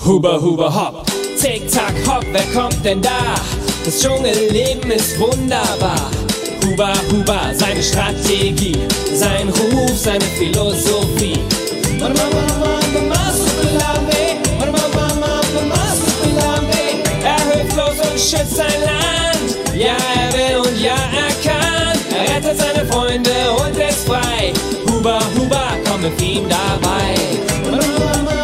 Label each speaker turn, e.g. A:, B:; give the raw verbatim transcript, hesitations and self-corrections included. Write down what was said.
A: Huba, huba, hopp, tick, tack, hopp, wer kommt denn da? Das Dschungelleben ist wunderbar. Huba, huba, seine Strategie, sein Ruf, seine Philosophie. Er hilflos und schützt sein Land. Ja, er will und ja, er kann. Er rettet seine Freunde und ist frei. Huba, huba, komm mit ihm dabei.